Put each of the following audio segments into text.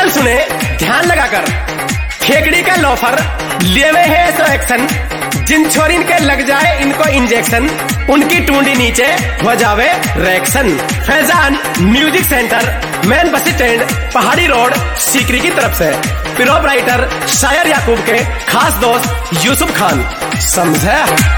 सुने ध्यान लगाकर। फेकड़ी का लोफर लेवे है सो एक्शन, जिन छोरिन के लग जाए इनको इंजेक्शन, उनकी टूंडी नीचे हो जावे reaction. Faizan music centre, main bus stand, Pahadi road, Sikri की तरफ से प्रोप राइटर शायर याकूब के खास दोस्त यूसुफ खान। समझे?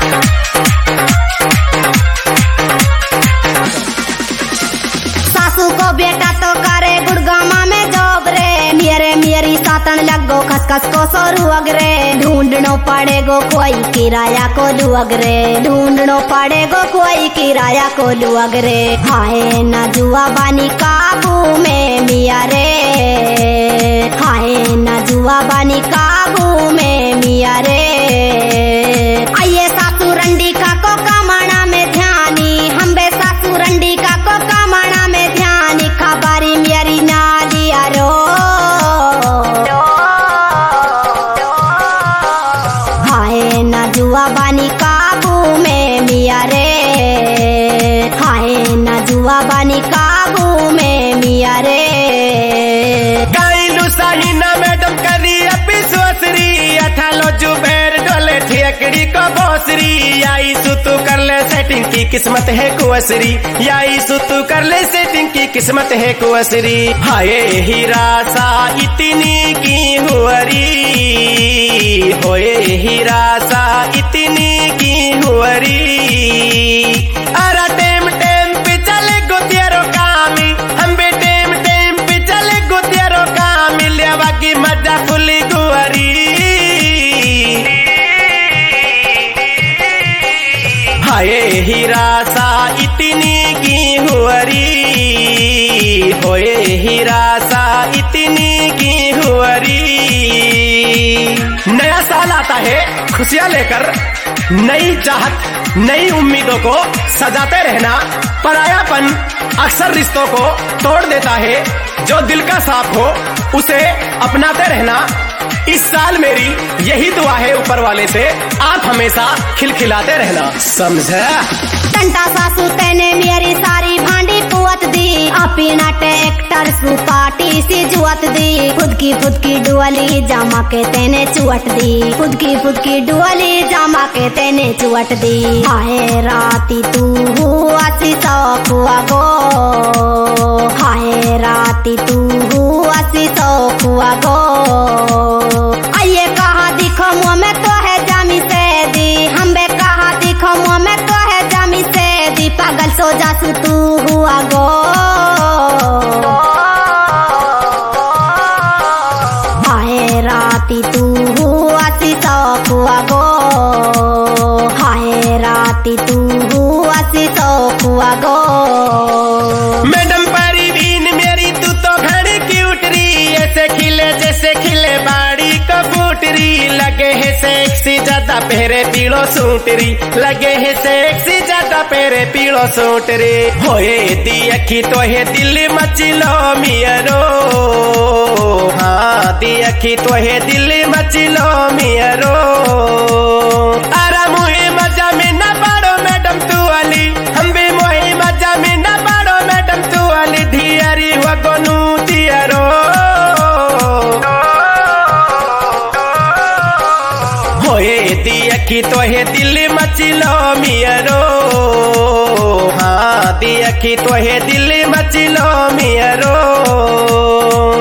सासू को बेटा तो करे गुड़गामा में जॉब रे, मेरी सातन लगो खसखस को सोरू अगरे, ढूंढनो पड़ेगो कोई किराया को लुअगरे, ढूंढनो पड़ेगो कोई किराया को लुअगरे। हाय ना जुआ बानी काबू में मिया रे, हाय ना जुआ बानी काबू में मिया रे। आइए सासू रंडी का को कमाना में ध्यानी, हम बे सासू रंडी का को कमाना में ध्यानी, खबारी मेरी ना लिया रो। हाय ना जुआ बानी काबू में मिया रे, हाय ना जुआ बानी काबू में मिया रे। गाइलू साहिना मैडम करी अपिसोसरी, अठालो जुबेर डोले ठेकड़ी को बोसरी, आई सुतु कर ले सेटिंग की किस्मत है कुअसरी, आई सुतु कर ले सेटिंग की किस्मत है कुअसरी। हाय हीरा सा इतनी की हुअरी, होए हीरा सा इतनी की हुअरी। अरा टेम टेम पे चले गुतियारो कामी, हम भी टेम टेम पे चले गुतियारो कामी, लेवा की मजा फुली गुअरी। हाय हीरा सा इतनी की हुअरी, होए हीरा सा इतनी की हुअरी। नया साल आता है खुशियां लेकर, नई चाहत नई उम्मीदों को सजाते रहना। परायापन अक्सर रिश्तों को तोड़ देता है, जो दिल का साफ हो उसे अपनाते रहना। इस साल मेरी यही दुआ है ऊपर वाले से, आप हमेशा खिलखिलाते रहना। समझे? टंटा सासू तेने मेरी सारी भांडी पुअत दी, अपना ट्रैक्टर सु पार्टी सी जुअत दी, खुद की डुअली जामा के तेने चुअट दी, खुद की डुअली जामा के तेने चुअट दी। हाय राती तू हुआ सी सौखुआ गो, हाय राती तू हुआ सी सौखुआ गो। आइए कहा दिखो मुँह में तो है जामी से दी, हम बे कहा दिखो मुँह में तो है जामी से दी, पागल सो जासू तू हुआ गो। हाय राती तू हुआ सी सौखुआ गो, हाय राती तू हुआ सी सौखुआ गो। मैडम परवीन मेरी तू तो घड़ी क्यूट री, ऐसे खिले जैसे खिले बाड़ी कबूतरी, लगे है सेक्सी ज्यादा पहरे पीड़ो सूटरी, लगे है सेक्सी ज्यादा पहरे पीड़ो सूटरी। होए दी अखी तो है दिल मचिलो मियरो, हाँ दी अखी तो है दिल मचिलो मियरो। अरे मुहे मजा में न पाड़ो मैडम तू वाली, हम भी मोही मजा में न पाड़ो मैडम तू वाली, धियरी वगोनू दियरो। होए दी अखी तो है दिल मचिलो मियरो, हाँ दी अखी तो है दिल मचिलो मियरो।